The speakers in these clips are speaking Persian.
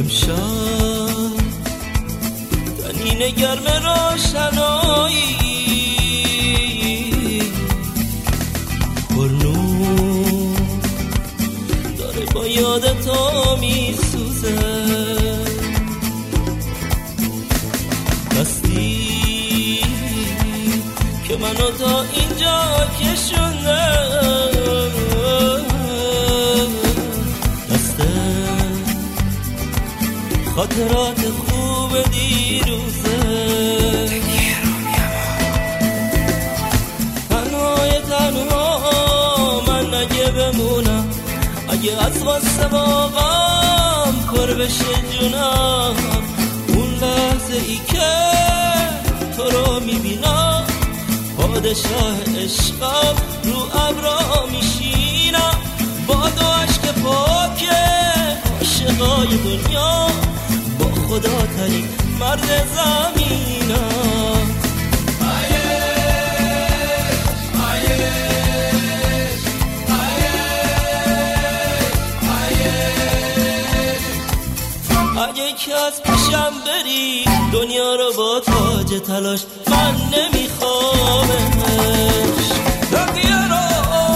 امشب تنین گرم روشنایی پرنور داره با یاد تو میسوزه دستی که منو تا اینجا کشونده خاطرات خوب دیروزه تنها من اگه بمونم اگه از واسه واقعم پر بشه جونم اون لحظه ای که تو رو میبینم پادشاه عشقم رو ابرا میشینم با دو عشق پاکه عاشقای دنیا با خدا ترین مرد زمینم اگه که از پیشم بری دنیا رو با تاج تلاش من نمیخوامش بقیه رو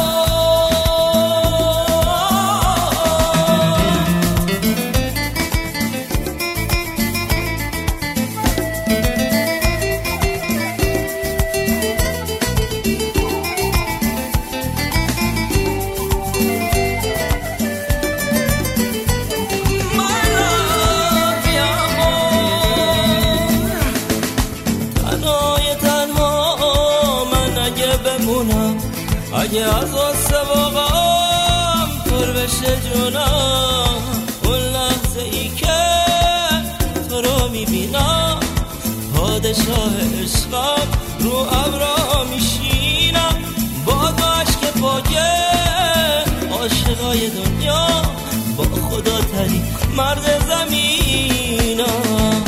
اگه از واسه واقعم پر بشه جونم اون لحظه ای که تو رو میبینم پادشاه عشقم رو ابرا میشینم با دو عشق پاکه عاشقای دنیا با خدا ترین مرد زمینم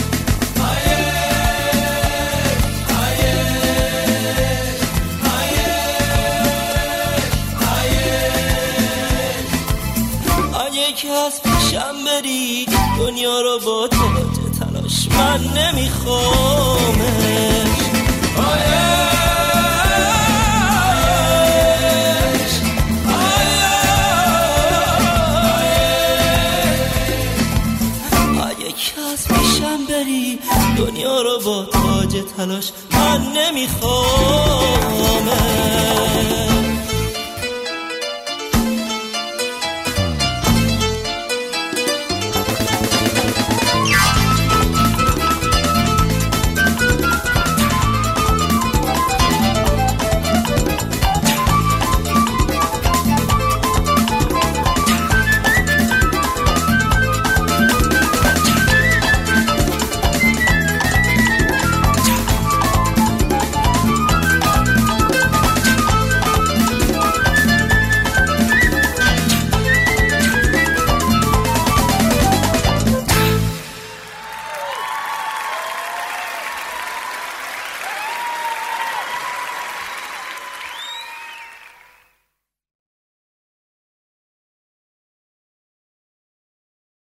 که از پیشم بری دنیا رو با تاج تلاش من نمیخوامش اگه که از پیشم بری دنیا رو با تاج تلاش من نمیخوامش